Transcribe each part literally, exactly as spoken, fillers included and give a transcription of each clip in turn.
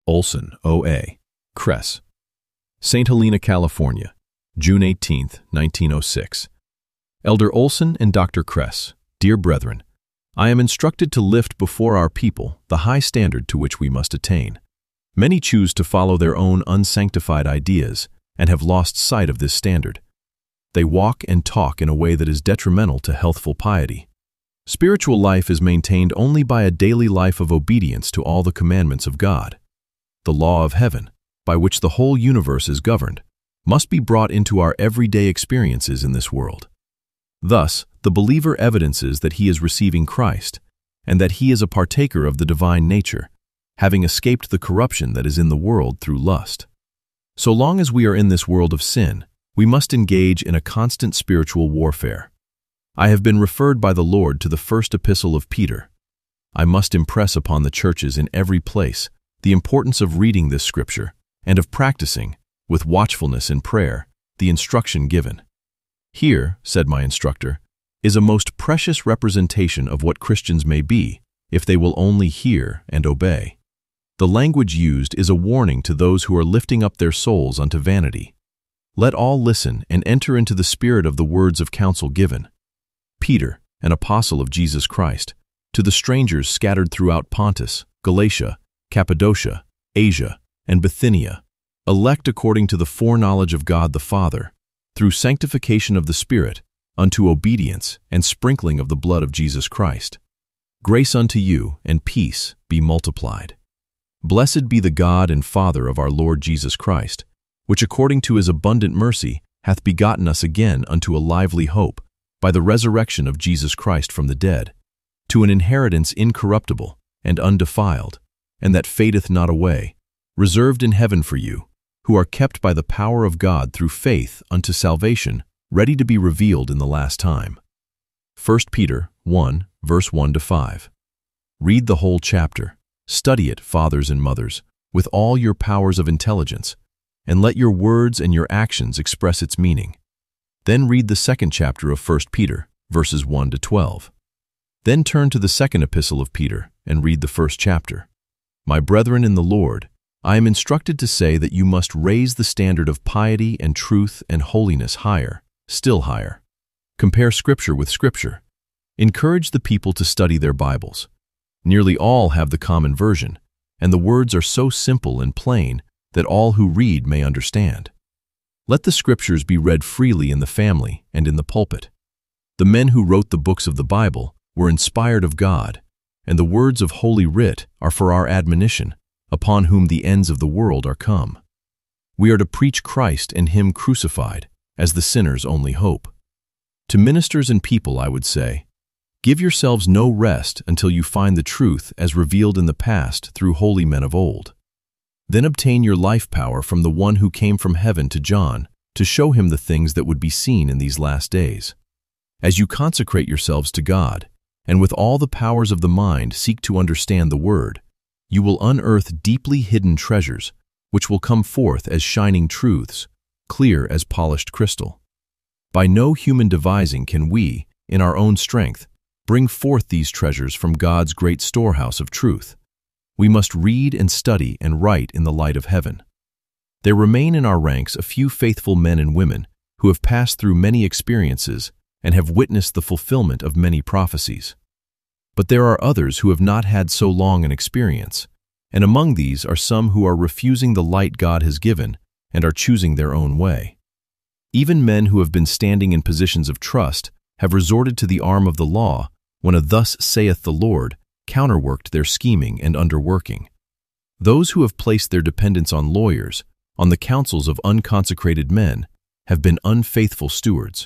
Olson, O A Kress. Saint Helena, California, June eighteenth, nineteen oh six. Elder Olson and Doctor Kress, dear brethren, I am instructed to lift before our people the high standard to which we must attain. Many choose to follow their own unsanctified ideas and have lost sight of this standard. They walk and talk in a way that is detrimental to healthful piety. Spiritual life is maintained only by a daily life of obedience to all the commandments of God. The law of heaven, by which the whole universe is governed, must be brought into our everyday experiences in this world. Thus, the believer evidences that he is receiving Christ, and that he is a partaker of the divine nature, having escaped the corruption that is in the world through lust. So long as we are in this world of sin, we must engage in a constant spiritual warfare. I have been referred by the Lord to the first epistle of Peter. I must impress upon the churches in every place the importance of reading this scripture and of practicing, with watchfulness and prayer, the instruction given. Here, said my instructor, is a most precious representation of what Christians may be if they will only hear and obey. The language used is a warning to those who are lifting up their souls unto vanity. Let all listen and enter into the spirit of the words of counsel given. Peter, an apostle of Jesus Christ, to the strangers scattered throughout Pontus, Galatia, Cappadocia, Asia, and Bithynia, elect according to the foreknowledge of God the Father, through sanctification of the Spirit, unto obedience and sprinkling of the blood of Jesus Christ. Grace unto you and peace be multiplied. Blessed be the God and Father of our Lord Jesus Christ, which according to his abundant mercy hath begotten us again unto a lively hope, by the resurrection of Jesus Christ from the dead, to an inheritance incorruptible and undefiled, and that fadeth not away, reserved in heaven for you, who are kept by the power of God through faith unto salvation, ready to be revealed in the last time. First Peter one, verse one to five. Read the whole chapter, study it, fathers and mothers, with all your powers of intelligence, and let your words and your actions express its meaning. Then read the second chapter of First Peter, verses one to twelve. Then turn to the second epistle of Peter and read the first chapter. My brethren in the Lord, I am instructed to say that you must raise the standard of piety and truth and holiness higher, still higher. Compare Scripture with Scripture. Encourage the people to study their Bibles. Nearly all have the common version, and the words are so simple and plain that all who read may understand. Let the Scriptures be read freely in the family and in the pulpit. The men who wrote the books of the Bible were inspired of God, and the words of Holy Writ are for our admonition, upon whom the ends of the world are come. We are to preach Christ and him crucified, as the sinner's only hope. To ministers and people I would say, give yourselves no rest until you find the truth as revealed in the past through holy men of old. Then obtain your life power from the one who came from heaven to John, to show him the things that would be seen in these last days. As you consecrate yourselves to God, and with all the powers of the mind seek to understand the word, you will unearth deeply hidden treasures, which will come forth as shining truths, clear as polished crystal. By no human devising can we, in our own strength, bring forth these treasures from God's great storehouse of truth. We must read and study and write in the light of heaven. There remain in our ranks a few faithful men and women who have passed through many experiences and have witnessed the fulfillment of many prophecies. But there are others who have not had so long an experience, and among these are some who are refusing the light God has given and are choosing their own way. Even men who have been standing in positions of trust have resorted to the arm of the law when a "thus saith the Lord" counterworked their scheming and underworking. Those who have placed their dependence on lawyers, on the counsels of unconsecrated men, have been unfaithful stewards.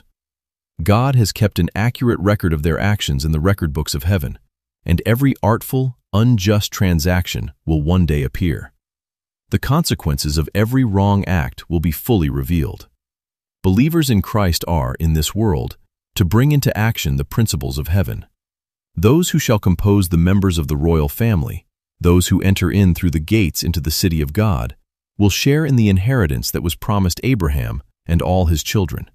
God has kept an accurate record of their actions in the record books of heaven, and every artful, unjust transaction will one day appear. The consequences of every wrong act will be fully revealed. Believers in Christ are, in this world, to bring into action the principles of heaven. Those who shall compose the members of the royal family, those who enter in through the gates into the city of God, will share in the inheritance that was promised Abraham and all his children.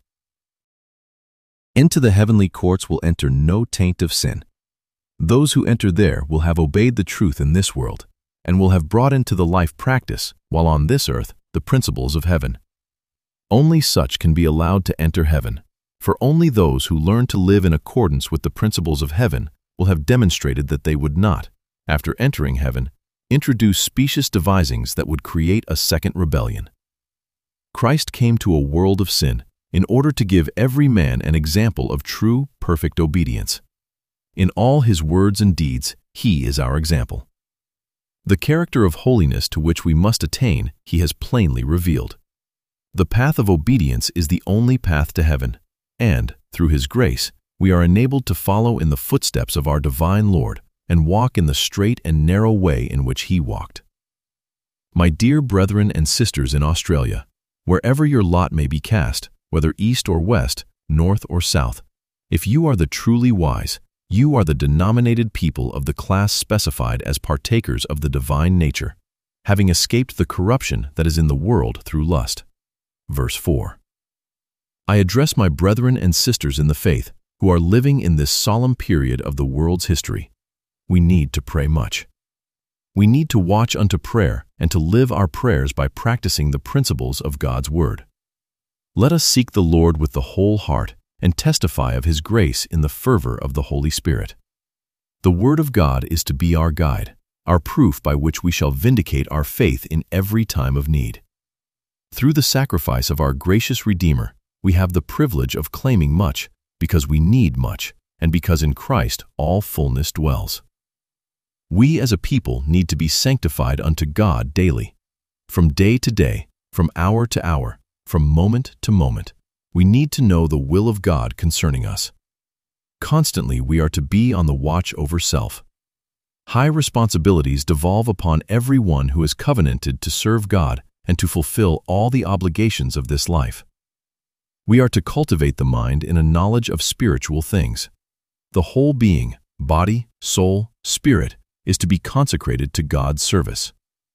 Into the heavenly courts will enter no taint of sin. Those who enter there will have obeyed the truth in this world, and will have brought into the life practice, while on this earth, the principles of heaven. Only such can be allowed to enter heaven, for only those who learn to live in accordance with the principles of heaven will have demonstrated that they would not, after entering heaven, introduce specious devisings that would create a second rebellion. Christ came to a world of sin in order to give every man an example of true, perfect obedience. In all his words and deeds, he is our example. The character of holiness to which we must attain, he has plainly revealed. The path of obedience is the only path to heaven, and, through his grace, we are enabled to follow in the footsteps of our divine Lord and walk in the straight and narrow way in which he walked. My dear brethren and sisters in Australia, wherever your lot may be cast, whether east or west, north or south, if you are the truly wise, you are the denominated people of the class specified as partakers of the divine nature, having escaped the corruption that is in the world through lust. Verse four. I address my brethren and sisters in the faith who are living in this solemn period of the world's history. We need to pray much. We need to watch unto prayer and to live our prayers by practicing the principles of God's Word. Let us seek the Lord with the whole heart and testify of His grace in the fervor of the Holy Spirit. The Word of God is to be our guide, our proof by which we shall vindicate our faith in every time of need. Through the sacrifice of our gracious Redeemer, we have the privilege of claiming much, because we need much, and because in Christ all fullness dwells. We as a people need to be sanctified unto God daily. From day to day, from hour to hour, from moment to moment, we need to know the will of God concerning us. Constantly we are to be on the watch over self. High responsibilities devolve upon every one who is covenanted to serve God and to fulfill all the obligations of this life. We are to cultivate the mind in a knowledge of spiritual things. The whole being, body, soul, spirit, is to be consecrated to God's service.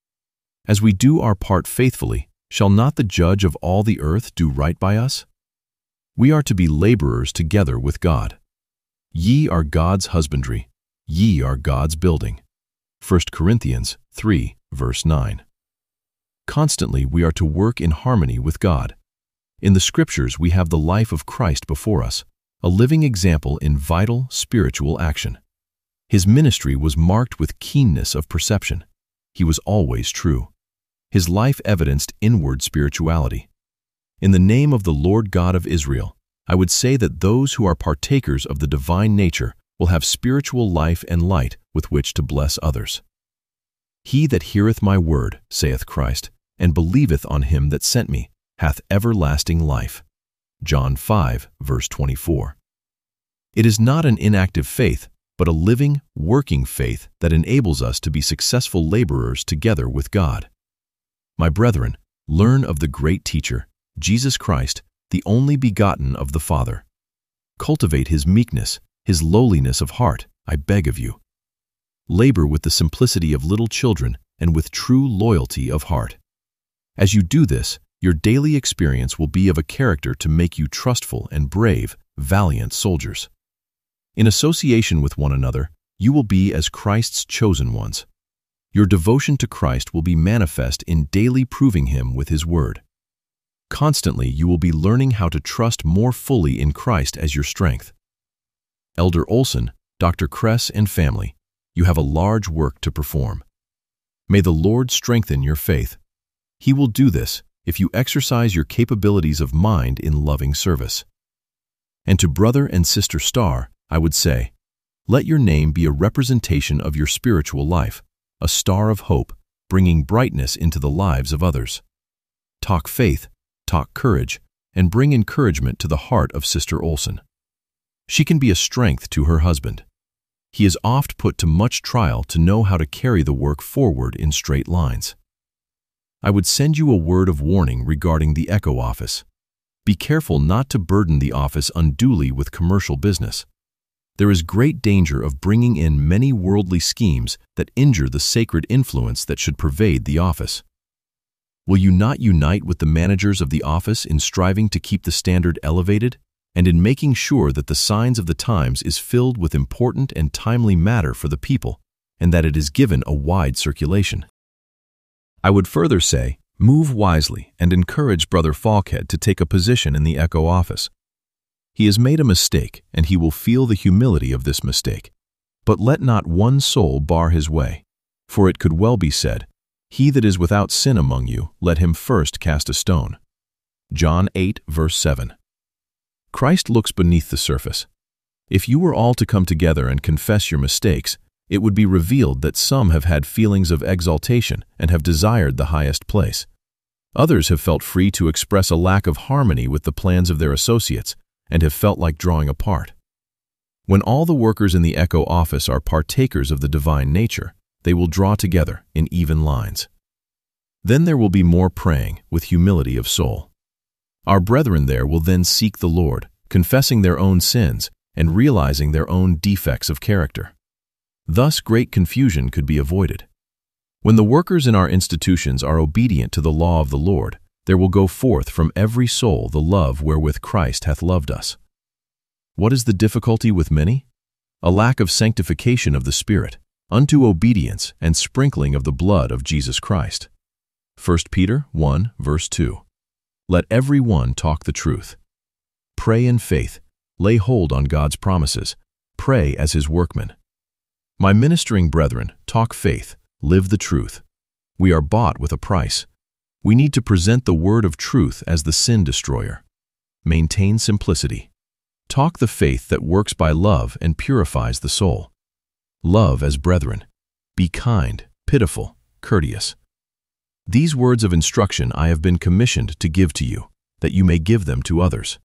As we do our part faithfully, shall not the Judge of all the earth do right by us? We are to be laborers together with God. Ye are God's husbandry, ye are God's building. First Corinthians three, verse nine. Constantly we are to work in harmony with God. In the Scriptures we have the life of Christ before us, a living example in vital spiritual action. His ministry was marked with keenness of perception. He was always true. His life evidenced inward spirituality. In the name of the Lord God of Israel, I would say that those who are partakers of the divine nature will have spiritual life and light with which to bless others. He that heareth my word, saith Christ, and believeth on him that sent me, hath everlasting life. John five, verse twenty-four. It is not an inactive faith, but a living, working faith that enables us to be successful laborers together with God. My brethren, learn of the great teacher, Jesus Christ, the only begotten of the Father. Cultivate his meekness, his lowliness of heart, I beg of you. Labor with the simplicity of little children and with true loyalty of heart. As you do this, your daily experience will be of a character to make you trustful and brave, valiant soldiers. In association with one another, you will be as Christ's chosen ones. Your devotion to Christ will be manifest in daily proving him with his word. Constantly you will be learning how to trust more fully in Christ as your strength. Elder Olson, Doctor Kress, and family, you have a large work to perform. May the Lord strengthen your faith. He will do this if you exercise your capabilities of mind in loving service. And to Brother and Sister Starr, I would say, let your name be a representation of your spiritual life, a star of hope, bringing brightness into the lives of others. Talk faith, talk courage, and bring encouragement to the heart of Sister Olson. She can be a strength to her husband. He is oft put to much trial to know how to carry the work forward in straight lines. I would send you a word of warning regarding the Echo office. Be careful not to burden the office unduly with commercial business. There is great danger of bringing in many worldly schemes that injure the sacred influence that should pervade the office. Will you not unite with the managers of the office in striving to keep the standard elevated and in making sure that the Signs of the Times is filled with important and timely matter for the people, and that it is given a wide circulation. I would further say, move wisely and encourage Brother Falkhead to take a position in the Echo office. He has made a mistake, and he will feel the humility of this mistake. But let not one soul bar his way, for it could well be said, "He that is without sin among you, let him first cast a stone." John eight, verse seven. Christ looks beneath the surface. If you were all to come together and confess your mistakes, it would be revealed that some have had feelings of exaltation and have desired the highest place. Others have felt free to express a lack of harmony with the plans of their associates and have felt like drawing apart. When all the workers in the Echo office are partakers of the divine nature, they will draw together in even lines. Then there will be more praying with humility of soul. Our brethren there will then seek the Lord, confessing their own sins and realizing their own defects of character. Thus great confusion could be avoided. When the workers in our institutions are obedient to the law of the Lord, there will go forth from every soul the love wherewith Christ hath loved us. What is the difficulty with many? A lack of sanctification of the Spirit, unto obedience and sprinkling of the blood of Jesus Christ. First Peter one, verse two. Let every one talk the truth. Pray in faith, lay hold on God's promises, pray as his workmen. My ministering brethren, talk faith, live the truth. We are bought with a price. We need to present the word of truth as the sin destroyer. Maintain simplicity. Talk the faith that works by love and purifies the soul. Love as brethren. Be kind, pitiful, courteous. These words of instruction I have been commissioned to give to you, that you may give them to others.